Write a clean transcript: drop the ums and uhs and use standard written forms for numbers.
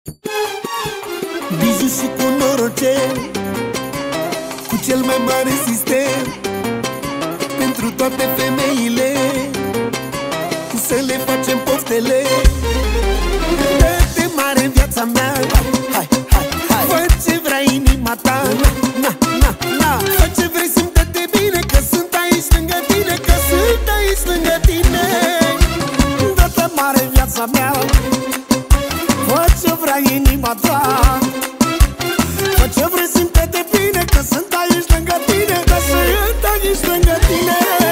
Bijou și cu noroce, cu cel mai mare sistem, pentru toate femeile, să le facem poftele. Dă-te mare în viața mea, hai, hai, hai. Fă ce vrea inima ta, na, na, na. Fă ce vrei, simte-te bine, că sunt aici lângă tine, că sunt aici lângă tine. Dă-te mare în viața mea, fă ce vrea inima ta. Fă ce vrei, simte-te bine, că sunt aici lângă tine, că sunt aici lângă tine.